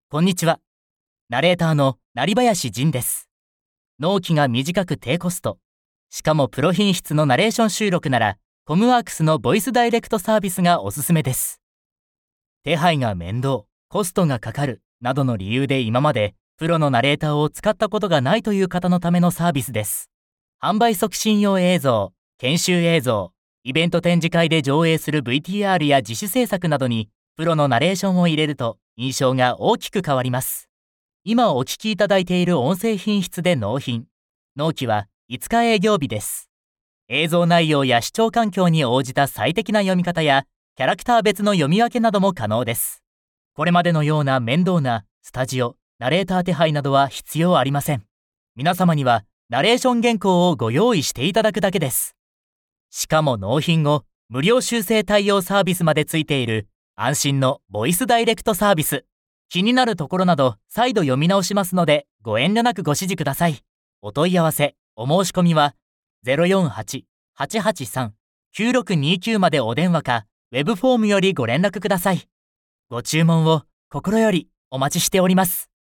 こんにちは。ナレーターの成林仁です。納期が短く低コスト、しかもプロ品質のナレーション収録なら、コムワークスのボイスダイレクトサービスがおすすめです。手配が面倒、コストがかかる、などの理由で今までプロのナレーターを使ったことがないという方のためのサービスです。販売促進用映像、研修映像、イベント展示会で上映する VTR や自主制作などに、プロのナレーションを入れると印象が大きく変わります。今お聞きいただいている音声品質で納品。納期は5日営業日です。映像内容や視聴環境に応じた最適な読み方や、キャラクター別の読み分けなども可能です。これまでのような面倒なスタジオ、ナレーター手配などは必要ありません。皆様にはナレーション原稿をご用意していただくだけです。しかも納品後、無料修正対応サービスまでついている安心のボイスダイレクトサービス。気になるところなど再度読み直しますのでご遠慮なくご指示ください。お問い合わせ、お申し込みは 048-883-9629 までお電話かウェブフォームよりご連絡ください。ご注文を心よりお待ちしております。